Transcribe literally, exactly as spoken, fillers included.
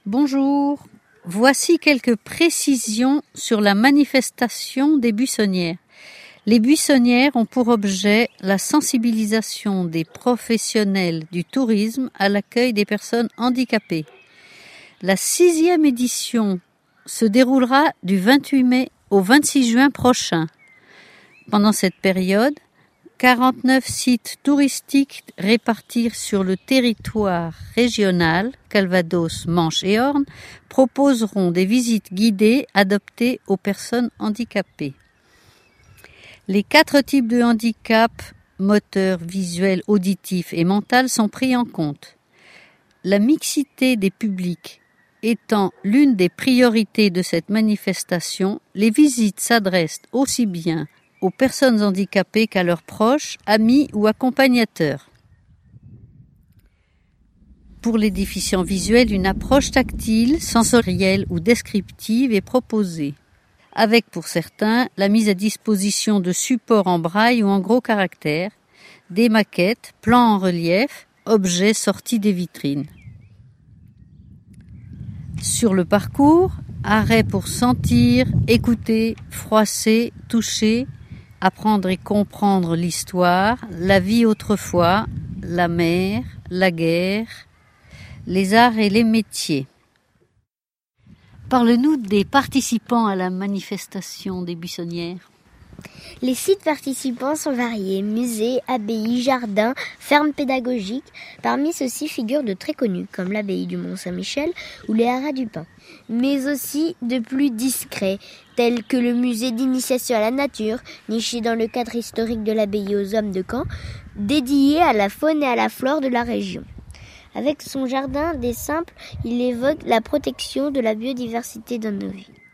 Bonjour, voici quelques précisions sur la manifestation des buissonnières. Les buissonnières ont pour objet la sensibilisation des professionnels du tourisme à l'accueil des personnes handicapées. La sixième édition se déroulera du vingt-huit mai au vingt-six juin prochain. Pendant cette période, quarante-neuf sites touristiques répartis sur le territoire régional, Calvados, Manche et Orne, proposeront des visites guidées adaptées aux personnes handicapées. Les quatre types de handicap, moteur, visuel, auditif et mental, sont pris en compte. La mixité des publics étant l'une des priorités de cette manifestation, les visites s'adressent aussi bien aux personnes handicapées qu'à leurs proches, amis ou accompagnateurs. Pour les déficients visuels, une approche tactile, sensorielle ou descriptive est proposée, avec pour certains la mise à disposition de supports en braille ou en gros caractères, des maquettes, plans en relief, objets sortis des vitrines. Sur le parcours, arrêt pour sentir, écouter, froisser, toucher, apprendre et comprendre l'histoire, la vie autrefois, la mer, la guerre, les arts et les métiers. Parle-nous des participants à la manifestation des buissonnières. Les sites participants sont variés, musées, abbayes, jardins, fermes pédagogiques. Parmi ceux-ci figurent de très connus, comme l'abbaye du Mont-Saint-Michel ou les haras du Pin, mais aussi de plus discrets, tels que le musée d'initiation à la nature, niché dans le cadre historique de l'abbaye aux hommes de Caen, dédié à la faune et à la flore de la région. Avec son jardin des simples, il évoque la protection de la biodiversité dans nos vies.